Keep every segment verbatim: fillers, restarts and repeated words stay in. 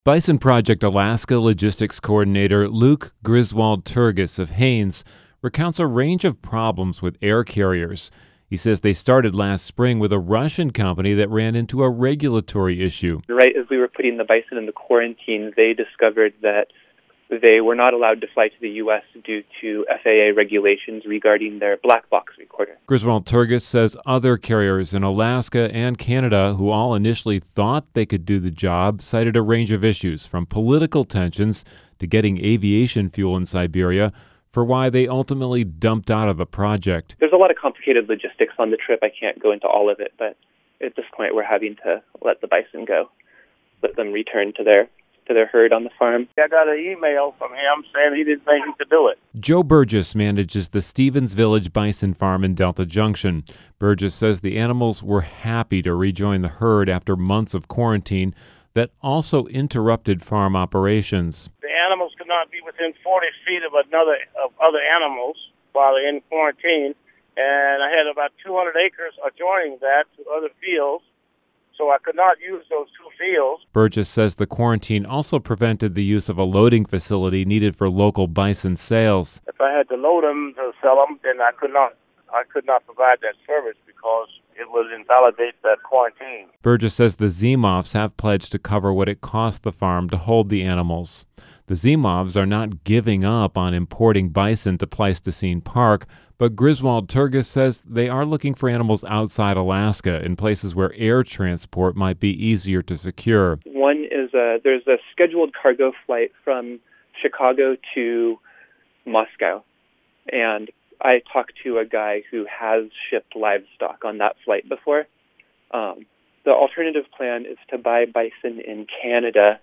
Bison Project Alaska Logistics Coordinator Luke Griswold-Turgis of Haines recounts a range of problems with air carriers. He says they started last spring with a Russian company that ran into a regulatory issue. Right as we were putting the bison into quarantine, they discovered that they were not allowed to fly to the U S due to F A A regulations regarding their black box recorder. Griswold-Turgis says other carriers in Alaska and Canada who all initially thought they could do the job cited a range of issues, from political tensions to getting aviation fuel in Siberia, for why they ultimately dumped out of the project. There's a lot of complicated logistics on the trip. I can't go into all of it, but at this point we're having to let the bison go, let them return to their to their herd on the farm. I got an email from him saying he didn't think he could do it. Joe Burgess manages the Stevens Village Bison Farm in Delta Junction. Burgess says the animals were happy to rejoin the herd after months of quarantine that also interrupted farm operations. The animals could not be within forty feet of another of other animals while they're in quarantine, and I had about two hundred acres adjoining that to other fields, so I could not use those two fields. Burgess says the quarantine also prevented the use of a loading facility needed for local bison sales. If I had to load them to sell them, then I could not I could not provide that service because it would invalidate that quarantine. Burgess says the Zimovs have pledged to cover what it cost the farm to hold the animals. The Zimovs are not giving up on importing bison to Pleistocene Park, but Griswold-Turgis says they are looking for animals outside Alaska in places where air transport might be easier to secure. One is a, there's a scheduled cargo flight from Chicago to Moscow, and I talked to a guy who has shipped livestock on that flight before. Um, the alternative plan is to buy bison in Canada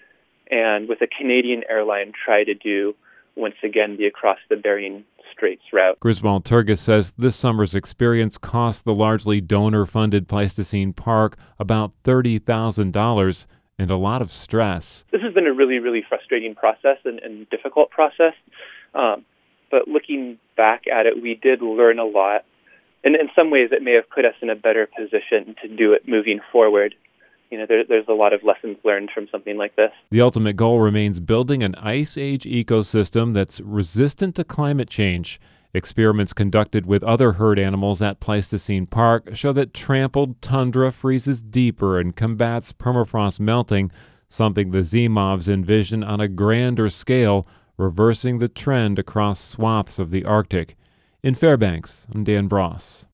and with a Canadian airline try to do, once again, the across the Bering Straits route. Griswold-Turgis says this summer's experience cost the largely donor-funded Pleistocene Park about thirty thousand dollars and a lot of stress. This has been a really, really frustrating process and, and difficult process. Um, but looking back at it, we did learn a lot. And in some ways, it may have put us in a better position to do it moving forward. You know, there, there's a lot of lessons learned from something like this. The ultimate goal remains building an ice age ecosystem that's resistant to climate change. Experiments conducted with other herd animals at Pleistocene Park show that trampled tundra freezes deeper and combats permafrost melting, something the Zimovs envision on a grander scale, reversing the trend across swaths of the Arctic. In Fairbanks, I'm Dan Bross.